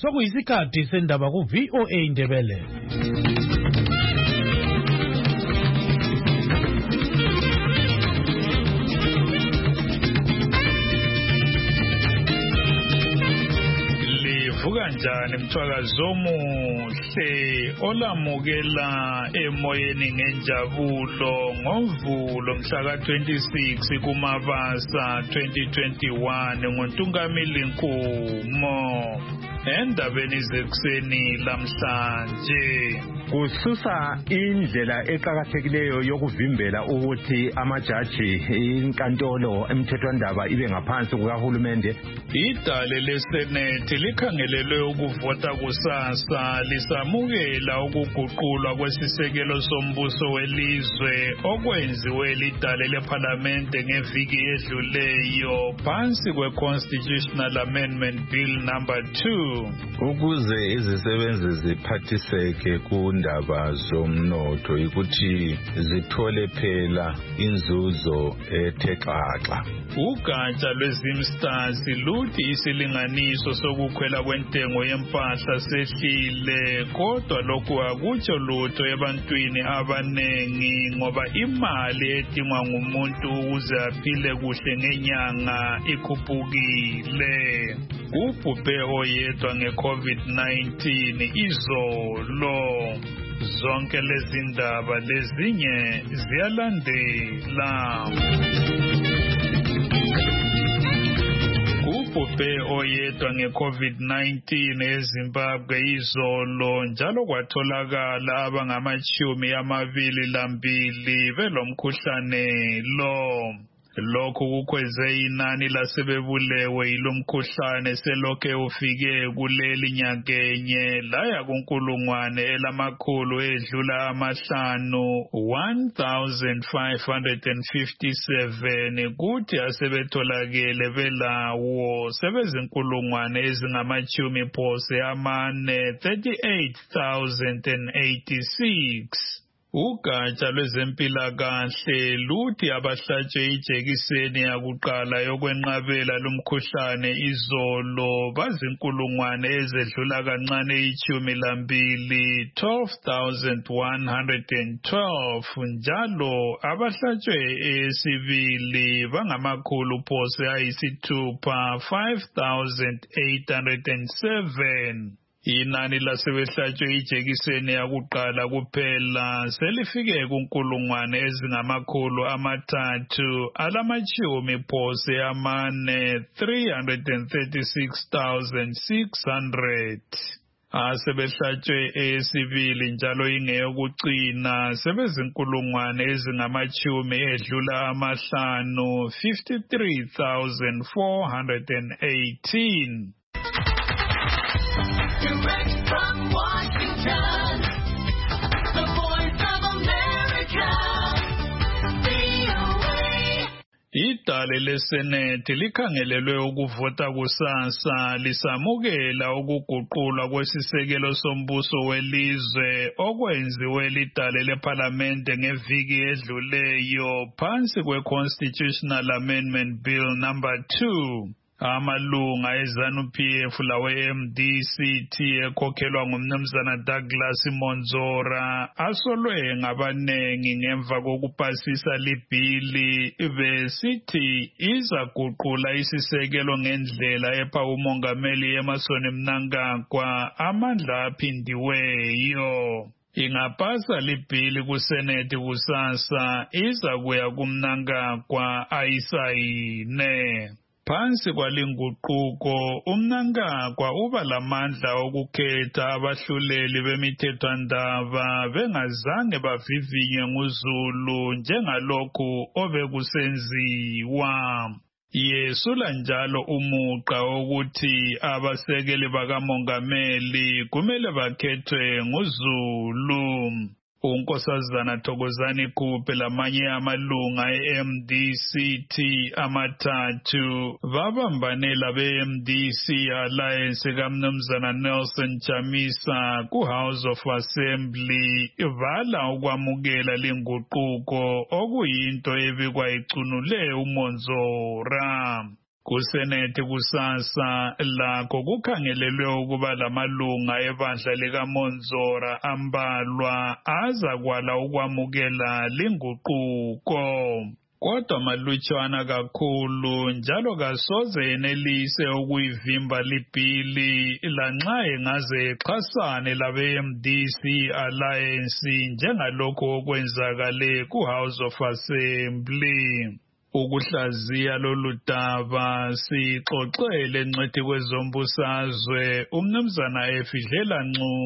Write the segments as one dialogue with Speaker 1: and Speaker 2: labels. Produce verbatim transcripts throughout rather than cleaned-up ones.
Speaker 1: Sokuyisikhathi sendaba ku V O A Indebele. Livuka njani mthwakazi omuhle olamukela emoyeni ngenjabulo ngovulo mhla ka twenty-six kuMabasa twenty twenty-one ngoNtungamili Nkumo. Endabeni zekuseni lamhlanje
Speaker 2: kususa indlela eqhakathekileyo yokuvimbela ukuthi amajaji inkantolo emthethwandaba ibe ngaphansi kukahulumende.
Speaker 1: Idale leSenate likhangelelwe ukuvota kusasa lisamukela ukuguqulwa kwesisekelo sombuso welizwe okwenziwe lidale leParliamente ngeviki edluleyo phansi kweConstitutional Amendment Bill number two.
Speaker 3: Ukuze izisebenzi ziphathiseke kundaba zomnotho ukuthi zithole phela inzuzo ethe xaxa.
Speaker 1: Ugatsha lwezimstars luthi isilinganiso sokukhwela kwentengo yempahla sehlile kodwa lokhu akutsho lutho ebantwini abanengi ngoba imali edingwa ngumuntu ukuze aphile kuhle ngenyanga ikhuphukile. Ubhubhe oyedwa nge-COVID nineteen izolo. Zonke lezi ndaba lezinye ziyalandela. Ubhubhe oyedwa nge-COVID nineteen eZimbabwe izolo njalo kwatholakala abangamashumi amabili lambili belomkhuhlane lo. Lokhu kukhweze inani lasebebulewe yilomkhuhlane selokhe ufike kuleli nyakenye laya kunkulungwane elamakhulu edlula amahlanu one thousand five hundred fifty-seven kuthi asebetholakele belawo sebezinkulungwane ezingamachumi phose amane thirty-eight thousand eighty-six. Ugatsha lwezempilakahle luthi abahlatshwe ijekiseni yakuqala yokwenqabela lumkhuhlane izolo bazinkulungwane ezedlula kancane ichumi lambili twelve thousand one hundred twelve njalo abahlatshwe esibili bangamakhulu phose ayisithupha five thousand eight hundred seven. Inani lasebehlatshwe ijekiseni yakuqala kuphela selifike kunkulungwane ezingamakhulu amathathu alamachumi phose amane three hundred thirty-six thousand six hundred. Asebehlatshwe esibili njalo ingeyokucina sebezinkulungwane ezingamachumi edlula amahlanu fifty-three thousand four hundred eighteen.
Speaker 4: Direct from Washington, the Voice of America, V O A.
Speaker 1: Idale leSenate likhangelelwe ukuvota kusasa lisamukela ukuguqulwa kwesisekelo sombuso welizwe okwenziwe lidale leParliamente ngeviki edluleyo phansi kweConstitutional Amendment Bill number two. Amalunga eZANU P F lawe M D C T ekhokhelwa ngumnumzana Douglas Monzora asolwe ngabanengi ngemva kokupasisa libhili besithi izaguqula isisekelo ngendlela epha umongameli Emmerson Mnangagwa amandla aphindiweyo. Ingapasa libhili kuSenate kusasa izakuya kuMnangagwa ayisayine. Phansi kwalinguquko uMnangagwa uba lamandla okukhetha abahluleli bemithethwandaba bengazange bavivinywe nguZulu njengalokhu obekusenziwa. Yesula njalo umuqa ukuthi abasekeli bakamongameli kumele bakhethwe nguZulu. unkosazana Thokozani Khuphe lamanye amalunga e-M D C T amathathu babambanela be-M D C Alliance kaMnumzana Nelson Chamisa ku-House of Assembly vala ukwamukela lenguquko okuyinto ebikwa icunule uMonzora. Kusenethi kusasa lakho kukhangelelwe ukuba lamalunga ebandla likaMonzora ambalwa azakwala ukwamukela linguquko. Kodwa malutshwana kakhulu njalo kasoze yenelise ukuyivimba libhili lanxa engaze exhasane labe M D C Alliance njengalokho okwenzakale ku-House of Assembly. Ukuhlaziya lolu daba sixoxele ncwethi kwezombusazwe umnumzana Efidlela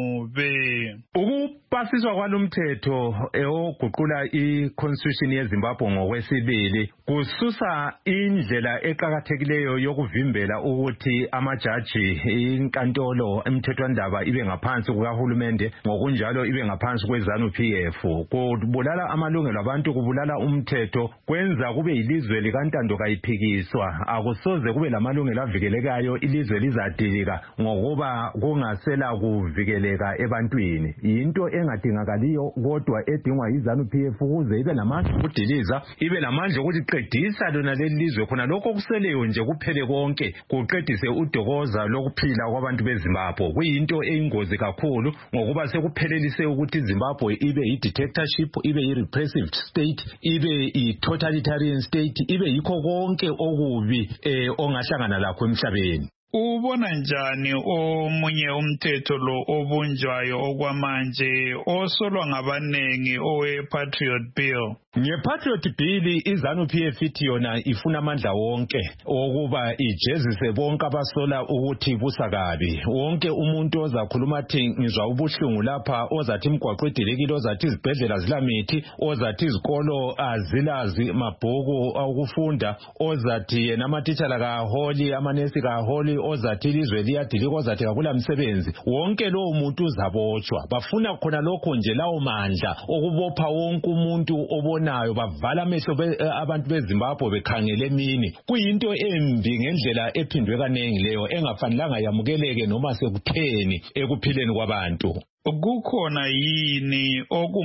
Speaker 1: Ncube.
Speaker 2: Ukupasiswa kwalomthetho eoguqula iConstitution yeZimbabwe ngokwesibili kususa indlela eqhakathekileyo yokuvimbela ukuthi amajaji inkantolo emthethwandaba ibe ngaphansi kukahulumende ngokunjalo ibe ngaphansi kweZANU P F. Kubulala amalungelo abantu, kubulala umthetho, kwenza kube ilizwe likantando kayiphikiswa. Akusoze kube lamalungelo avikelekayo, ilizwe lizadilika ngokuba kungasela kuvikeleka ebantwini. Into engadingakaliyo kodwa edingwa yiZANU P F ukuze ibe lamandla okudiliza, ibe lamandla ukuthi qedisa lona leli lizwe khona lokho kuseleyo nje kuphele konke, kuqedise udokoza lokuphila kwabantu beZimbabwe. Kuyinto eyingozi kakhulu ngokuba sekuphelelise ukuthi iZimbabwe ibe yi-dictatorship, ibe yi-repressive state, ibe yi-totalitarian state, ibe yikho konke okubi eh, ongahlangana lakho emhlabeni.
Speaker 1: Ubona njani omunye umthetho lo obunjwayo okwamanje osolwa ngabanengi owe-Patriot Bill?
Speaker 2: Nge-Patriot Bill iZANU P F ithi yona ifuna amandla wonke okuba ijezise bonke abasola ukuthi busakabi. Wonke umuntu ozakhuluma athi ngizwa ubuhlungu lapha, ozathi imigwaqo idilekile, ozathi izibhedlela zilamithi, ozathi izikolo azilazi mabhuku okufunda, ozathi yena amatitshala kaholi, amanesi kaholi, ozathi ilizwe liyadilika, ozathi akula msebenzi. Wonke lowo muntu uzabotshwa. Bafuna khona lokho nje, lawo mandla okubopha wonke umuntu obona nayo, bavala amehlo abantu beZimbabwe bekhangele emini. Kuyinto embi ngendlela ephindwe kanengi leyo, engafanelanga yamukeleke noma sekutheni ekuphileni kwabantu.
Speaker 1: Kukhona yini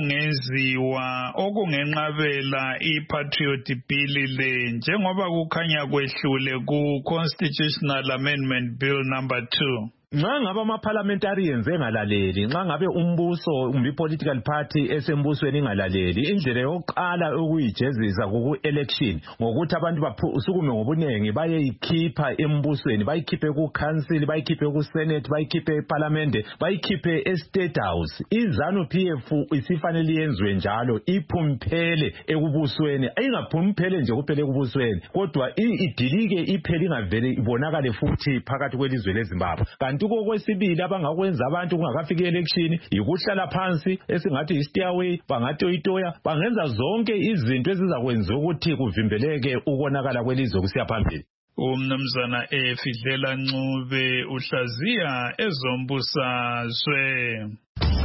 Speaker 1: okungenziwa okungenqabela iPatriot Bill le njengoba kukhanya kwehlule ku-Constitutional Amendment Bill number two?
Speaker 2: Nxa ngabe ama-parliamentarians engalaleli, nxa ngabe umbuso umbi political party esembusweni ingalaleli, indlela yokuqala ukuyijezisa kuku-election ngokuthi abantu basukume ngobunengi bayeyikhipha embusweni, bayikhiphe ku-council, bayikhiphe ku-senate, bayikhiphe eparlamente, bayikhiphe e-state house. iZANU P F isifanele yenziwe njalo, iphumphele ekubusweni, ayingaphumiphele nje kuphele ekubusweni, kodwa idilike iphele ingavele ibonakale futhi phakathi kwelizwe leZimbabwe. Kanti kokwesibili abangakwenza abantu kungakafika election yikuhlala phansi esingathi i-stairway, bangatoyitoya, bangenza zonke izinto ezizakwenza ukuthi kuvimbeleke ukonakala kwelizwe kusiya phambili.
Speaker 1: Umnumzana Efidlela Ncube uhlaziya ezombusazwe.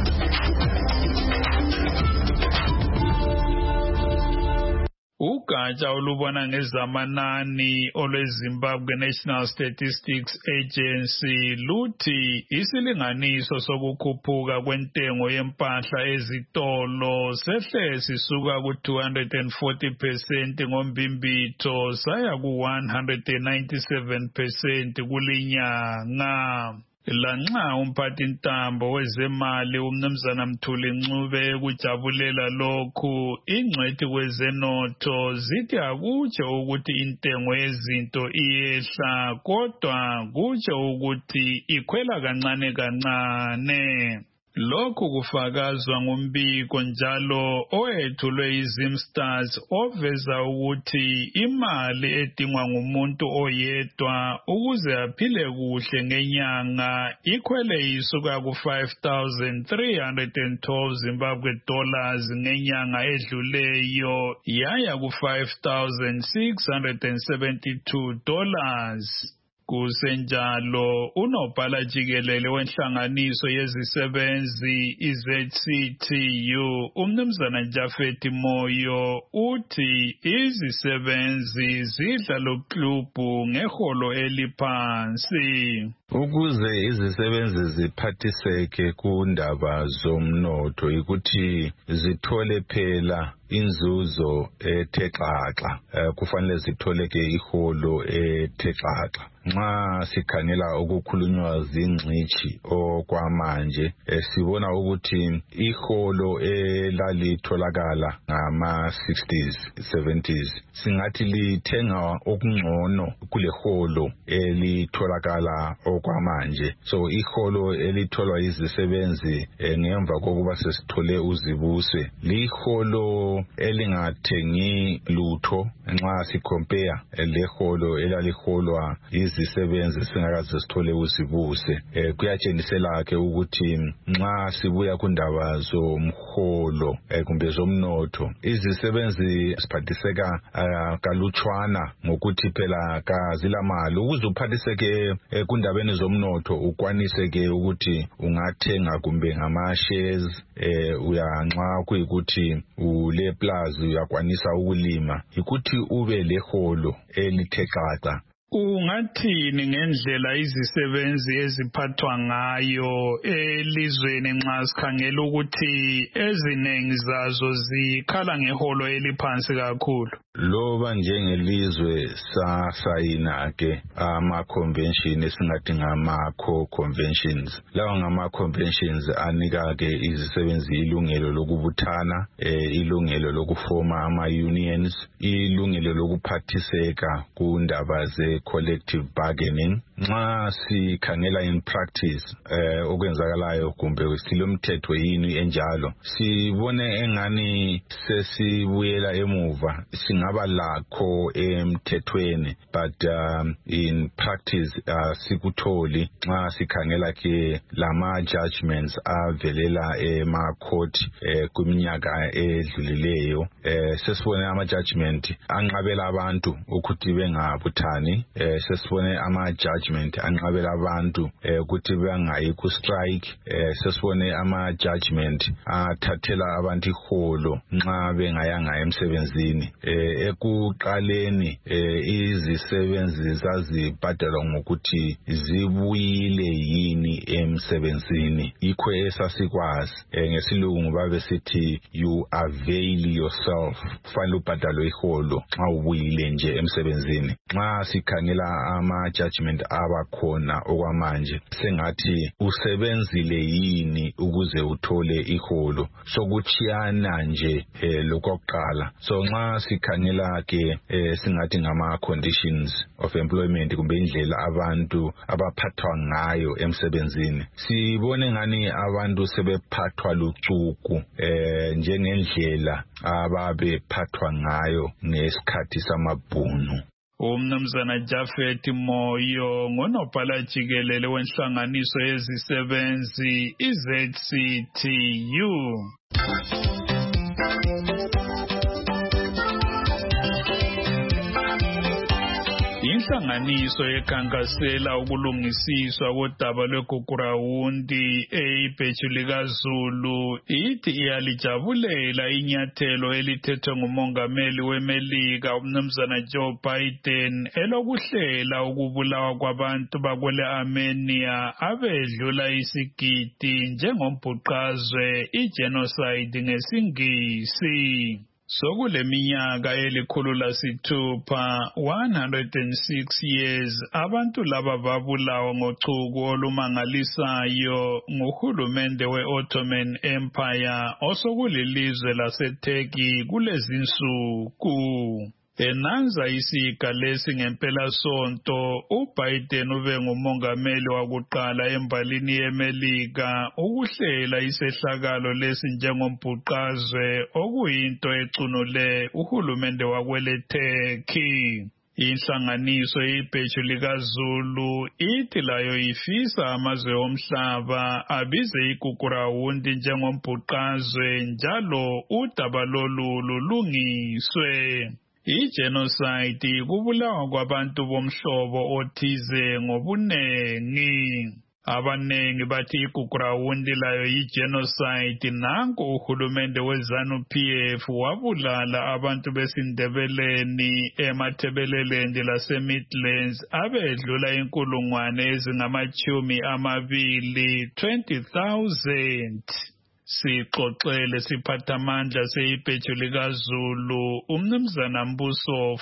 Speaker 1: Ugatsha olubona ngezamanani olweZimbabwe National Statistics Agency luthi isilinganiso sokukhuphuka kwentengo yempahla ezitolo sehle sisuka ku two hundred forty percent ngombimbitho saya ku one hundred ninety-seven percent kulinyanga. Lanxa umphathi ntambo wezemali umnumzana Mthuli Ncube kujabulela lokhu, ingcwethi kwezenotho zithi akutsho ukuthi intengo yezinto iyehla, kodwa kutsho ukuthi ikhwela kancane kancane. Lokhu kufakazwa ngumbiko njalo owethulwe yiZimstars oveza ukuthi imali edingwa ngumuntu oyedwa ukuze aphile kuhle ngenyanga ikhwele isuka ku five thousand three hundred twelve Zimbabwe dollars ngenyanga edluleyo yaya ku five thousand six hundred seventy-two dollars. Kusenjalo unobhala jikelele wenhlanganiso yezisebenzi i-Z C T U umnumzana Jafeti Moyo uthi izisebenzi zidla lo club ngeholo eliphansi.
Speaker 3: Ukuze izisebenzi ziphathiseke kundaba zomnotho ukuthi zithole phela inzuzo ethe xaxa, kufanele zithole ke iholo ethe xaxa. Nxa sikhangela ukukhulunywa zingcitshi okwamanje, sibona ukuthi iholo elalitholakala ngama sixties seventies singathi lithenga okungcono kule holo elitholakala okwamanje. So iholo elitholwa izisebenzi ngemva kokuba sesithole uzibuse liholo elingathengi lutho nxa sicompare leholo elaliholwa izisebenzi singakaze sithole uzibuse. Eh, kuyatshengisela ke ukuthi nxa sibuya kundaba zomholo eh, kumbe zomnotho, izisebenzi siphathiseka uh, kalutshwana ngokuthi phela kazilamali. Ukuze uphathiseke eh, kundabeni zomnotho ukwanise ke ukuthi ungathenga kumbe ngama shares eh, uyanxa kuyikuthi ule plus uyakwanisa ukulima, ukuthi ube leholo elithe xaxa.
Speaker 1: Ungathini ngendlela izisebenzi eziphathwa ngayo elizweni nxa sikhangela ukuthi eziningi zazo zikhala ngeholo eliphansi kakhulu?
Speaker 3: Loba njengelizwe sasayina ke ama convention esingathi ngama co-conventions. Lawa ngama conventions anika ke izisebenzi ilungelo lokubuthana, eh, ilungelo lokufoma ama unions, ilungelo lokuphathiseka kundaba ze collective bargaining. Nxa sikhangela in practice eh, okwenzakalayo kumbe silomthetho yini enjalo, sibone engani sesibuyela emuva. Singaba lakho emthethweni, but um, in practice uh, sikutholi nxa sikhangela ke lama judgments avelela ema court eh, kuminyaka edlulileyo. Eh, sesibone ama judgment anqabela abantu ukuthi bengabuthani. Eh, sesibone ama judgment anqabela abantu eh, ukuthi bangayi ku strike. Eh, sesibone ama judgment athathela abantu iholo nxa bengayanga emsebenzini. Eh, ekuqaleni eh, izisebenzi zazibhadelwa ngokuthi zibuyile yini emsebenzini. Ikho esasikwazi eh, ngesilungu babe sithi you avail yourself, kufanele ubhadalwe iholo nxa ubuyile nje emsebenzini. Nxa sikhangela ama judgment abakhona okwamanje, sengathi usebenzile yini ukuze uthole iholo, sokutshiyana nje eh, lokuqala. So nxa sikhangela ke eh, singathi ngama conditions of employment kumbe indlela abantu abaphathwa ngayo emsebenzini, sibone ngani abantu sebephathwa lucuku eh, njengendlela ababephathwa ngayo ngesikhathi samabhunu.
Speaker 1: Umnumzana Japhet Moyo ngonobhala jikelele wenhlanganiso yezisebenzi i-Z C T U. Inhlanganiso yekhankasela ukulungisiswa kodaba lweGugurawundi eibheju likaZulu ithi iyalijabulela inyathelo elithethwe ngumongameli weMelika umnumzana Joe Biden elokuhlela ukubulawa kwabantu bakwele Armenia abedlula isigidi njengombhuqazwe i-genocide ngesingisi. Sokuleminyaka elikhulu lasithupha one hundred six years abantu laba babulawa ngochuku olumangalisayo nguhulumende we-Ottoman Empire osokulilizwe laseTurkey kulezinsuku. Enanza isiga lesi ngempela sonto uBiden ube ngumongameli wakuqala embalini yeMelika ukuhlela isehlakalo lesi njengombhuqazwe okuyinto ecunule uhulumende wakwele Turkey. Inhlanganiso ibheju likaZulu ithi layo ifisa amazwe omhlaba abize iGugurawundi njengombhuqazwe njalo udaba lolu lulungiswe. I-genocide kubulawa kwabantu bomhlobo othize ngobunengi. Abanengi bathi igugrawundi layo yi-genocide. Nanku uhulumende we-ZANU-P F wabulala abantu besindebeleni emathebeleland lase-Midlands abedlula inkulungwane ezingamachumi amabili, twenty thousand. Sixoxele siphathamandla seyibheju likaZulu umnumzana Mbuso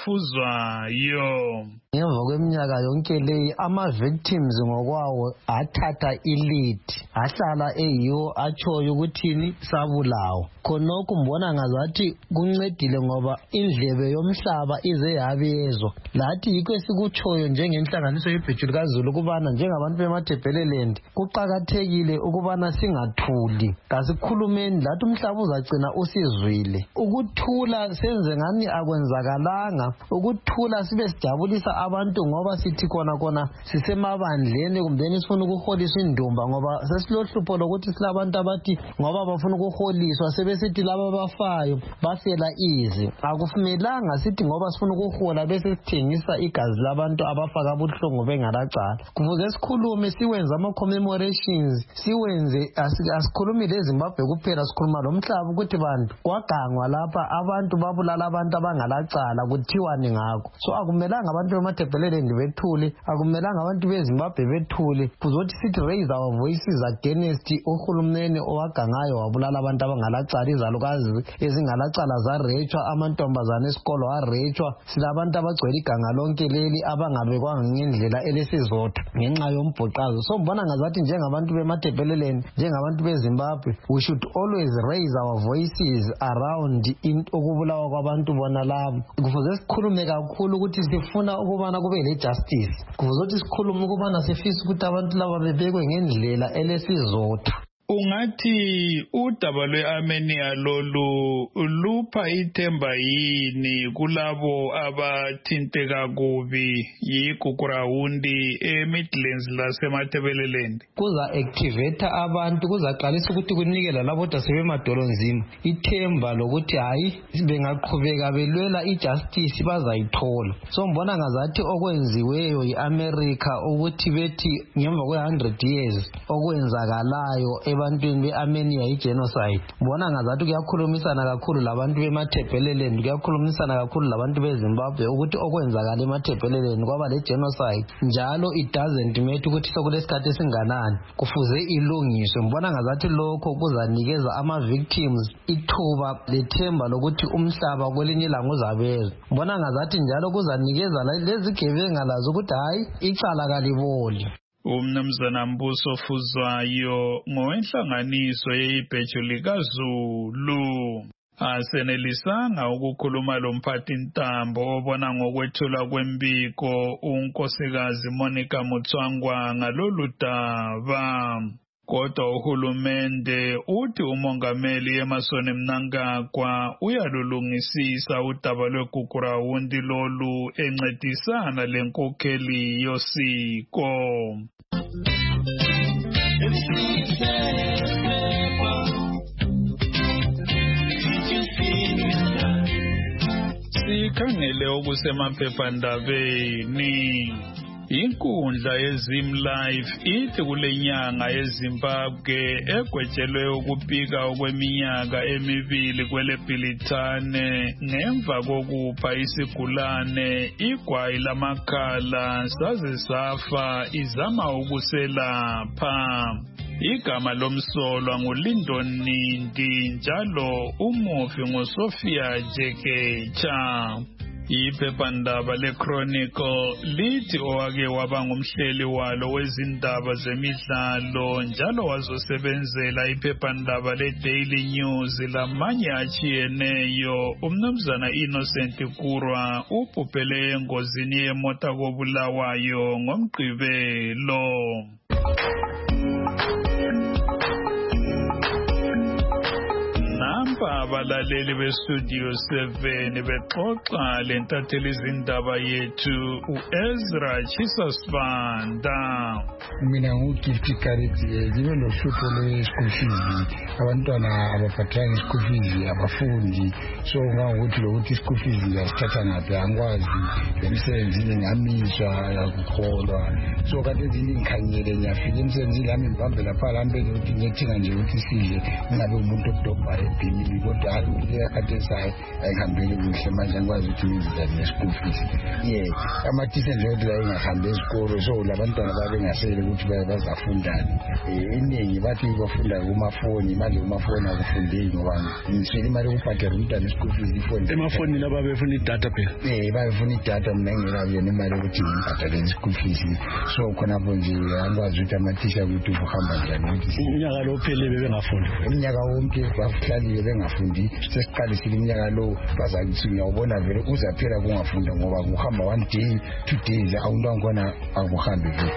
Speaker 1: Fuzwayo.
Speaker 5: Ngemva kweminyaka yonke leyi ama-victims ngokwawo athatha i-lead, ahlala eyiwo atshoyo ukuthini sabulawo. Khonokho mbona ngazathi kuncedile ngoba indlebe yomhlaba ize yabezwa. Lathi yikho esikutshoyo njengenhlanganiso yebheju likaZulu ukubana njengabantu bemathebeleland kuqakathekile ukubana singathuli. Asikhulumeni lathi umhlaba uzagcina usizwile. Ukuthula senze ngani akwenzakalanga. Ukuthula sibe sijabulisa abantu ngoba sithi khona khona sisemabandleni kumbeni sifuna ukuholiswa indumba ngoba sesilohlupho lokuthi silabantu abathi ngoba bafuna ukuholiswa sebesithi laba bafayo basela izi. Akufumelanga sithi ngoba sifuna ukuhola bese sithengisa igazi labantu abafaka ubuhlungu bengalacala. Kufuze sikhulume siwenze ama commemorations, siwenze asikhulumi lezi Zimbabwe kuphela sikhuluma lomhlaba ukuthi bantu kwagangwa lapha abantu babulala abantu abangalacala kuthiwani ngakho. So akumelanga abantu bemathebeleland bethule, akumelanga abantu beZimbabwe bethule. Kuzothi sithi raise our voices against uhulumeni owagangayo wabulala abantu abangalacala, izalukazi ezingalacala zarechwa, amantombazane esikolo arechwa. Silabantu abagcwele iganga lonke leli abangabekwanga ngendlela elesizotha ngenxa yombhoqazo. So mbona ngazathi njengabantu bemathebeleland, njengabantu beZimbabwe, we should always raise our voices around ukubulawa kwabantu bona labo. Kufuze sikhulume kakhulu ukuthi sifuna ukubana kube le justice. Kufuze ukuthi sikhulume ukubana sifisa ukuthi abantu laba bebekwe ngendlela elesizotha.
Speaker 1: Ungathi udaba lwe-Armenia lolu lupha ithemba yini kulabo abathinteka kubi yigugrawundi eMidlands lasemathebeleland?
Speaker 5: Kuza activate abantu, kuzaqalisa ukuthi kunikela labo sebemadolonzima ithemba lokuthi hayi bengaqhubeka belwela ijustice bazayithola. So mbona ngazathi okwenziweyo yi-America ukuthi bethi ngemva kwe one hundred years okwenzakalayo ebantwini be-Armenia yi-genocide. Mbona ngazathi kuyakhulumisana kakhulu labantu bemathebeleland, kuyakhulumisana kakhulu labantu beZimbabwe ukuthi okwenzakala emathebeleland kwaba le-genocide. Njalo it doesn't matter ukuthi sokulesikhathi esinganani, kufuze ilungiswe. Mbona ngazathi lokho kuzanikeza ama-victims ithuba lethemba lokuthi umhlaba kwelinye ilanga uzabezwa. Mbona ngazathi njalo kuzanikeza lezigebenga lazo ukuthi hayi icala kaliboli.
Speaker 1: Umnumzana Mbuso Fuzwayo ngowenhlanganiso yebheju likaZulu. Asenelisanga ukukhuluma lomphathi ntambo obona ngokwethula kwembiko unkosikazi Monica Mutswangwa ngalolu daba. Kodwa uhulumende uthi umongameli Emmerson Mnangagwa uyalulungisisa udaba lwegugrawundi lolu encedisana lenkokheli yosiko. Sikhangele okusemaphephandabeni. Inkundla yeZim Live ithi kule nyanga yeZimbabwe egwetshelwe ukupika okweminyaka emibili kwele Bhilithane ngemva kokupha isigulane igwayi lamakhala saze safa izama ukuselapha. Igama lomsolwa nguLindon Nindi njalo umufi nguSophia Jekecha. Iphephandaba leChronicle lithi owake waba ngumhleli walo wezindaba zemidlalo njalo wazosebenzela iphephandaba leDaily News lamanye achiyeneyo umnumzana Innocent Kurwa ubhubhele engozini yemota koBulawayo ngoMgqibelo. Nampa abalaleli bestudio seven bexoxa lentatheli izindaba yethu uEzra Chisasibanda.
Speaker 6: Mina ngugift Kariti libe lohlupho lwe-school fees. Abantwana ababhadalanga i-school fees abafundi. So ngangokuthi lokuthi i-school fees yasithatha ngaphi angikwazi emsebenzini ngamiswa yakukholwa. So kanti ezinye ngikhanyele ngiyafika emsebenzini lami ngibambe lapha lambeni ukuthi ngiyethinga nje ukuthi sidle ngabe umuntu odobha ebhimini kodwa hayi yakhathesayo ayihambeli kuhle manje angikwazi ukuthi ngizidale ne-school fees. Yes, amathisha nje ukuthi ayingahambi esikolo so labantwana babengasele ukuthi bazafundani. Iningi bathi bafunda kumafoni manje kumafoni akufundeki ngoba ngiswele imali yokubhadala umntwana e-school fees ifoni.
Speaker 7: Emafonini laba befuna idatha phela.
Speaker 6: Eh bayifuna idatha mina ngingelayo nemali yokuthi ngibhadale i-school fees. So khona nje angikwazi ukuthi amathisha ukuthi uhamba njani ukuthi
Speaker 7: unyaka lo phele bebengafundi.
Speaker 6: Unyaka wonke bahlaliwe bengafundi sesiqalisile unyaka lo bazakuthi ngiyawubona vele uzaphela kungafunda ngoba kuhamba one day two days awuntwana khona akuhambi vele.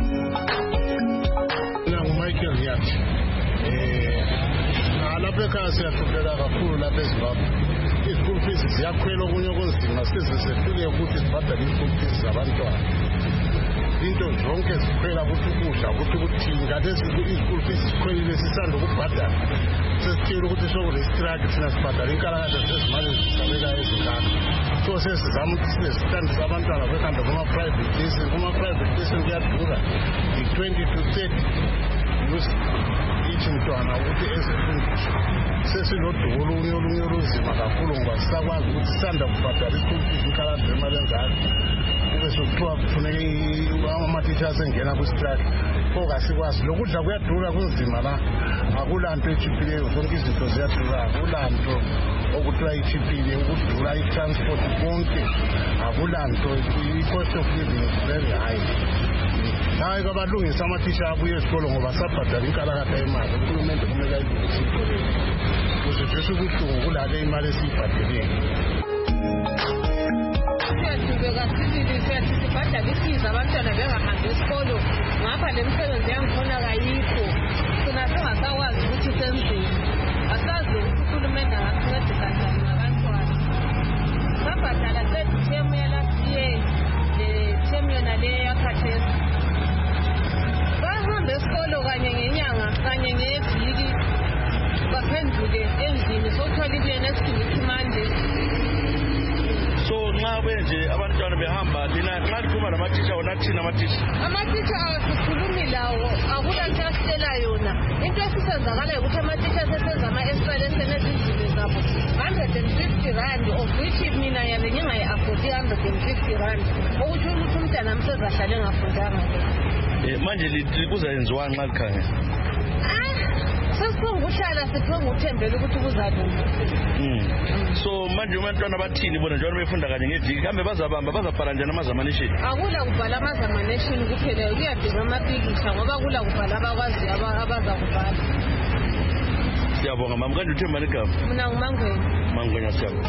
Speaker 8: Michael yathi eh lapha ekhaya siyahlupheka kakhulu lapha eZimbabwe. I-school fees ziyakhwela okunye okunzima size sefike ukuthi sibhadale i-school fees zabantwana. Into zonke zikhwela ukuthi ukudla ukuthi ukuthini kanti i-school fees sikhwelile sisanda ukubhadala. Sesithile ukuthi sokurestrike thina sibhadala inkalakade sezimali zisabeka ezingaka. So sesizama ukuthi sinesitandisa abantwana behambe kuma-private tuition. Kuma-private tuition kuyadura i-twenty to thirty each mntwana ukuthi esefundiswe. Sesilodubo olunye olunye olunzima kakhulu ngoba sisakwazi ukuthi sisanda kubhadala i-school fees inkalakade zemali engaka. Kube sokuthiwa kufuneke amatitsha asengena kwistrike phoka sikwazi lokudla kuyadura kunzima la akulanto echiphileyo zonke izinto ziyadura akulanto okuthiwa ichiphile ukudura i-transport konke akulanto i-cost of living is very high. Hayi kabalungisa amatitsha abuye esikolo ngoba sabhadala inkalakatha yemali uhulumende kumele ayilungise isikolo kuzethesa ubuhlungu kulale imali esiyibhadeleyo.
Speaker 9: Siyadubeka sibili siyathi sibhadala ifees abantwana bengahambi esikolo ngapha le misebenzi yangikhona kayikho sina singasakwazi ukuthi senzeni asazi ukuthi uhulumende angasincedisa njani ngabantwana. Sabhadala sethemu yalast year le-term yona le yakhathesi bahamba esikolo kanye ngenyanga kanye ngeviki baphenduke endlini sokuthola ibuye nesikhithi manje.
Speaker 7: So nxa benje abantwana behamba lina nxa likhuluma namathisha wona thina amathisha
Speaker 9: amathisha asikhulumi lawo akulanto asitshela yona. Into esisenzakala ukuthi amathisha sesenza ama-escalation ezindlini zabo one hundred fifty rand of which mina yale ngingayi-afford one hundred fifty rand okutsho ukuthi umntwana msezahlale engafundanga.
Speaker 7: um manje kuzayenziwa nxa likhanya
Speaker 9: sesiphonga uhlala siphonga uthembele ukuthi kuzalunga.
Speaker 7: So manje abantwana bathini bona njalo befunda kanye ngeviki kambe bazabamba bazabhala njani amazamanation?
Speaker 9: Akula kubhala amazamanation kuphela kuyadinga amapikisha ngoba kula kubhala abakwazi abaza kubhala.
Speaker 7: Siyabonga mama kanti uthemba ligama?
Speaker 9: Mina ngumangweni.
Speaker 7: Mangweni siyabonga.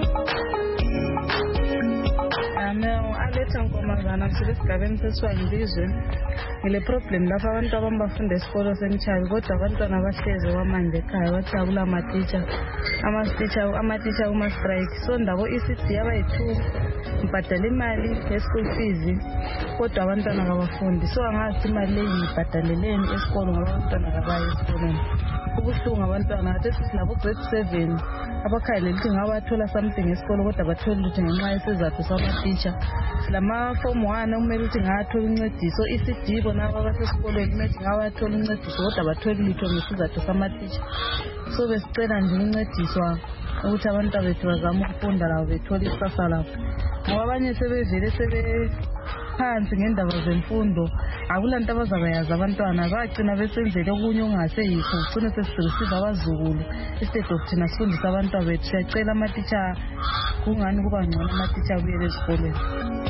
Speaker 10: Mina u-Aletha Nkomazana ngisuka esigabeni sesiwangizwe. Ngile problem lapha abantu abambafunda esikolo semchabi kodwa abantwana abahlezi kwamanje ekhaya bathi akula matitsha amatitsha amatitsha kuma-strike. So ndabo E C D abayi-two ngibhadala imali ye-school fees kodwa abantwana kabafundi. So angazi imali leyi ngiyibhadaleleni esikolo ngoba abantwana kabayi esikolweni. Kubuhlungu abantwana athi silabo grade seven abakhalele ukuthi ngabathola something esikolo kodwa bathole ukuthi ngenxa yesizathu samatitsha. Silama-form one okumele ukuthi ngathola uncediso E C D bona abasesikolweni kumele ngabathola uncediso kodwa batholi lutho ngesizathu samatitsha. So besicela nje ukuncediswa ukuthi abantwana bethu bazame ukufunda labo bethole ikusasa labo ngoba abanye sebevele sebephansi ngendaba zemfundo akulanto abazabayazi abantwana bagcina besenzele okunye okungaseyikho ugcine sesireceive abazukulu instead of thina sifundisa abantwana bethu. Siyacela amatitsha kungani kuba ngcono amatitsha abuyele ezikolweni.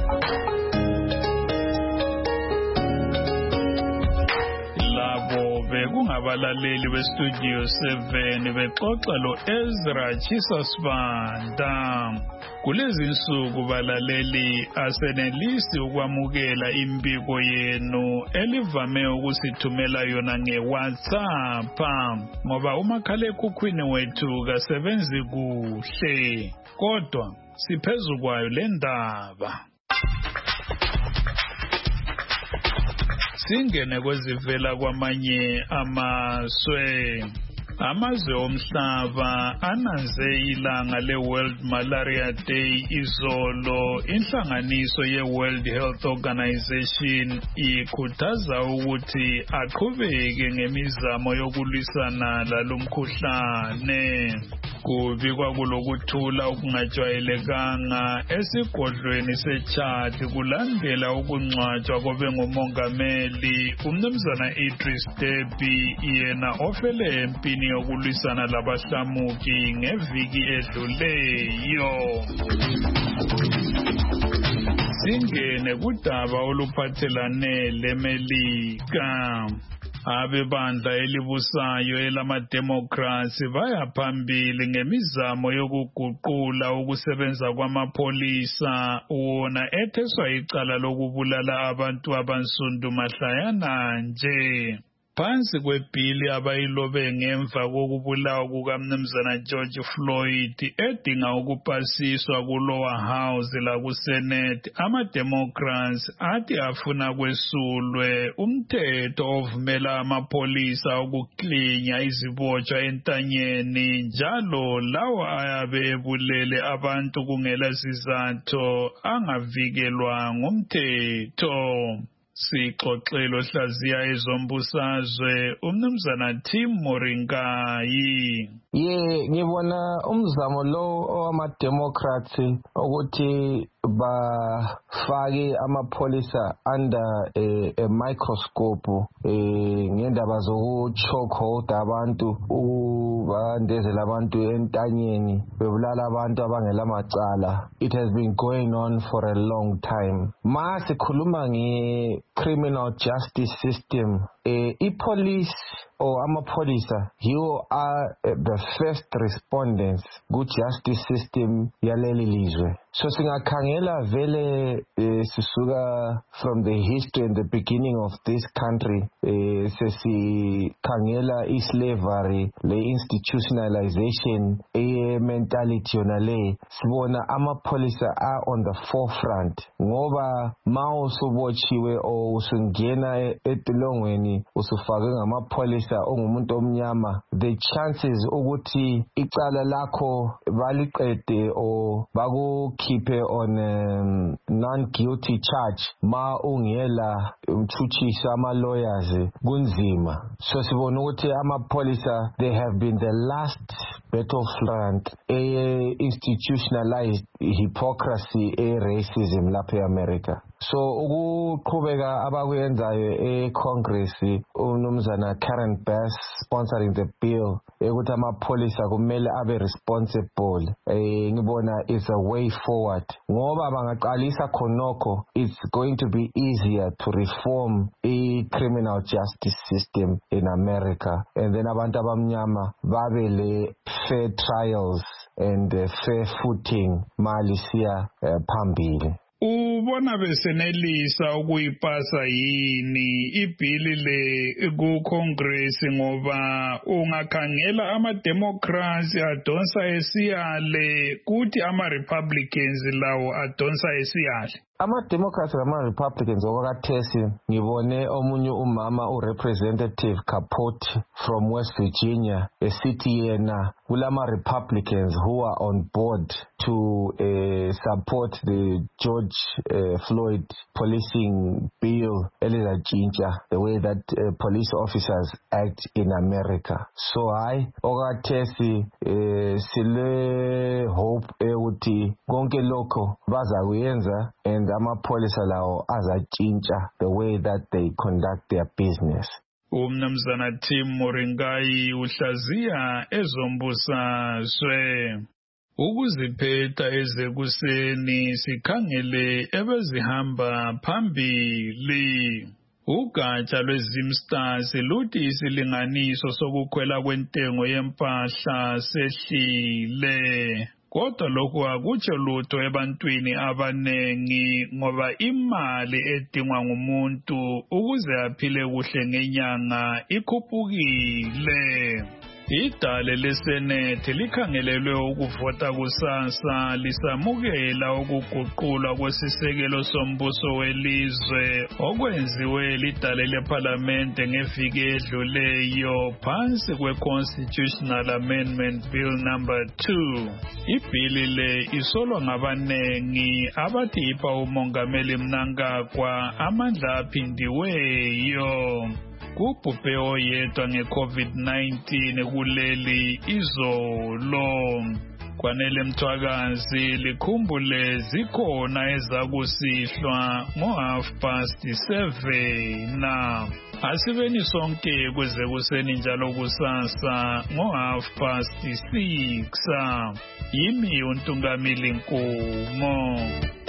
Speaker 1: Labo bekungabalaleli bestudio seven bexoxa lo Ezra Chisasbanda. Kulezi insuku balaleli asenelisi ukwamukela impiko yenu elivame ukusithumela yona ngeWhatsApp ngoba umakhalekhukhwini wethu kasebenzi kuhle, kodwa siphezu kwayo le ndaba. Singene kwezivela kwamanye amazwe. Amazwe omhlaba ananze ilanga le-World Malaria Day izolo. Inhlanganiso ye-World Health Organization ikhuthaza ukuthi aqhubeke ngemizamo yokulwisana lalomkhuhlane. Kubikwa kulokuthula okungajwayelekanga esigodlweni seChad kulandela ukungcwatshwa kobe ngumongameli uMnumzana Idris Deby, yena ofele empini yokulwisana labahlamuki ngeviki edluleyo. Singene kudaba oluphathelane leMelika. Abebandla elibusayo elamademokrasi baya phambili ngemizamo yokuguqula ukusebenza kwamapholisa wona etheswa icala lokubulala abantu abansundu mahlayana nje. Phansi kwebhili abayilobe ngemva kokubulawa kukaMnumzana George Floyd edinga ukupasiswa kulower house lakusenate, ama-Democrats athi afuna kwesulwe umthetho ovumela amapholisa ukuklinya izibotshwa entanyeni njalo lawo ayabe ebulele abantu kungela sizatho angavikelwa ngumthetho. Sixoxelo hlaziya ezombusazwe uMnumzana Tim Moringayi.
Speaker 11: Ye ngibona umzamo lo owama-Democrats ukuthi bafake amapholisa under a, a microscope eh ngendaba zokuchokehold abantu, ubandezela abantu entanyeni bebulala abantu abangela macala. It has been going on for a long time. Masikhuluma nge criminal justice system, eh ipolice or amapholisa yiwo are uh, the first respondents ku justice system yaleli lizwe. So singakhangela vele eh, sisuka from the history and the beginning of this country, eh, sesikhangela islavery, le institutionalization, eh, mentality yona le, sibona amapholisa are on the forefront ngoba ma usubotshiwe o usungena etilongweni usufake ngamapholisa ongumuntu omnyama, the chances ukuthi icala lakho baliqede o bakukhiphe on um, non-guilty charge ma ungela umthuthisa ama-lawyers kunzima. So sibona ukuthi amapholisa, they have been the last battlefront a institutionalized hypocrisy a racism lapha eAmerica. So ukuqhubeka abakuyenzayo eCongress uMnumzana Karen Bass sponsoring the bill ukuthi amapholisa kumele abe responsible, eh ngibona is a way forward ngoba bangaqalisa khonokho it's going to be easier to reform a criminal justice system in America, and then abantu abamnyama babe le fair trials and uh, fair footing malisiya uh, phambili.
Speaker 1: Ubona besenelisa ukuyipasa yini ibhili le ku Congress ngoba ungakhangela ama-Democrats adonsa esiyale kuthi ama-Republicans lawo adonsa esiyale?
Speaker 11: Ama-Democrats nama-Republicans okwakathesi ngibone omunye umama u-Representative Capote from West Virginia esithi yena kulama-Republicans who are on board to uh, support the George uh, Floyd policing bill elizatshintsha the way that uh, police officers act in America. So hayi okwakathesi uh, sile hope ukuthi konke lokho bazakuyenza and amapholisa lawo azatshintsha the way that they conduct their business.
Speaker 1: uMnumzana Tim Moringayi uhlaziya ezombusazwe. Ukuziphetha ezekuseni sikhangele ebezihamba phambili. Ugatsha lwezimstars luthi isilinganiso sokukhwela kwentengo yempahla sehlile. Kodwa lokhu akutsho lutho ebantwini abanengi ngoba imali edingwa ngumuntu ukuze aphile kuhle ngenyanga ikhuphukile. Idale leSenate likhangelelwe ukuvota kusasa lisamukela ukuguqulwa kwesisekelo sombuso welizwe okwenziwe lidale leParliamente ngeviki edluleyo phansi kwe-Constitutional Amendment Bill number two. Ibhili le isolwa ngabanengi abathi ipha umongameli Mnangagwa amandla aphindiweyo. Kubhubhe oyedwa nge-COVID nineteen kuleli izolo. Kwanele Mthwakazi likhumbule zikhona ezakusihlwa ngo-half past seven. Asibeni sonke kuze kuseni njalo kusasa ngo-half past six. Yimi uNtungamili Nkumo.